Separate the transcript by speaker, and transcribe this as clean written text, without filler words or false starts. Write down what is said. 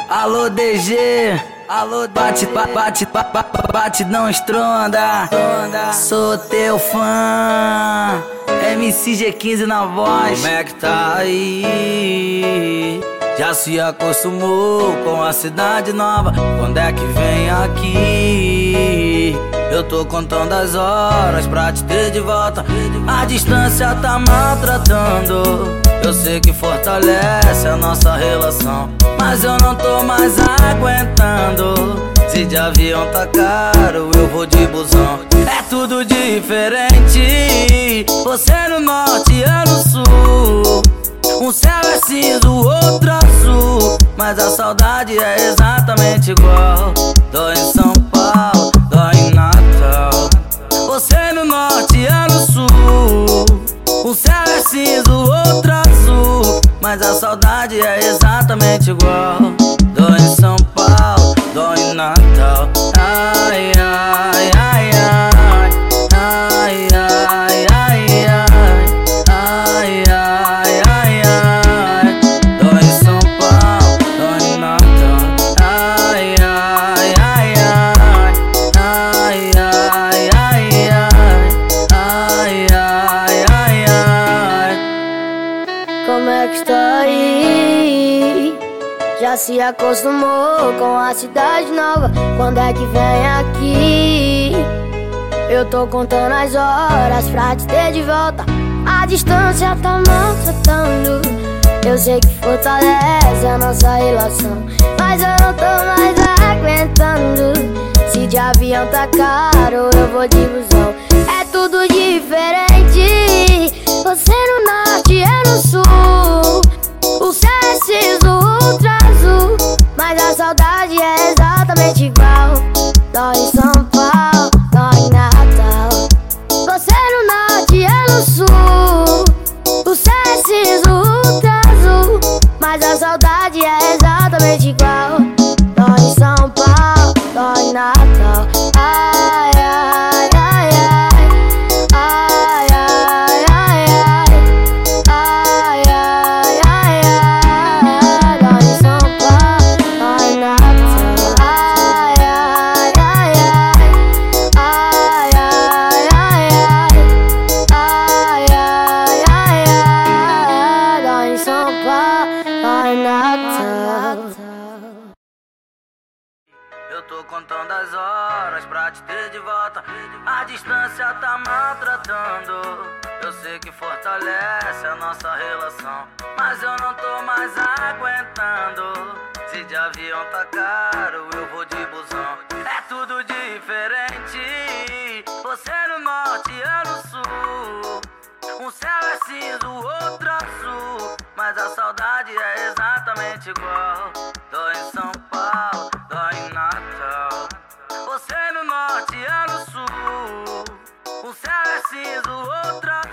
Speaker 1: Alô DG, alô bate, não estronda. Sou teu fã, MC G15 na voz. Como é que tá aí? Já se acostumou com a cidade nova? Quando é que vem aqui? Eu tô contando as horas pra te ter de volta. A distância tá maltratando. Eu sei que fortalece a nossa relação, mas eu não tô mais aguentando. Se de avião tá caro, eu vou de busão. É tudo diferente. Você no norte, eu no sul. Um céu é cinza, o outro azul, mas a saudade é exatamente igual. Dói em São Paulo, dói em Natal. Você no norte, eu no sul. Um céu é cinza, o outro azul, mas a saudade é exatamente igual. Dói em São Paulo, dói em Natal. Ai, ai, ai, ai. Ai, ai, ai, ai. Ai, ai, ai, ai. Dói em São Paulo, dói em Natal. Ai, ai, ai, ai. Ai, ai, ai, ai. Ai, ai, ai, ai.
Speaker 2: Como é que está aí? Já se acostumou com a cidade nova? Quando é que vem aqui? Eu tô contando as horas pra te ter de volta. A distância tá maltratando. Eu sei que fortalece a nossa relação, mas eu não tô mais aguentando. Se de avião tá caro, eu vou de busão. É tudo diferente. Você no norte, eu no sul. O céu é cinza, o outro azul, mas a saudade é exatamente igual. Dói em São Paulo, dói em Natal. Você no norte, eu no sul. O céu é cinza, o outro azul, mas a saudade é exatamente igual. Dói em São Paulo, dói em Natal. Ai, ai, ai, ai. Ai, ai, ai, ai. Ai, ai, ai, ai. Dói em São Paulo, dói em Natal. Ai, ai, ai, ai. Ai, ai, ai, ai. Ai, ai, ai, ai. Dói em São Paulo, dói em Natal.
Speaker 1: Eu tô contando as horas pra te ter de volta. A distância tá maltratando. Eu sei que fortalece a nossa relação, mas eu não tô mais aguentando. Se de avião tá caro, eu vou de busão. É tudo diferente. Você no norte, eu no sul. Um céu é cinza, o outro azul, mas a saudade é exatamente igual. Dói em São Paulo, dói em Natal. Você no norte, eu no sul. Um céu é cinza, o outro azul,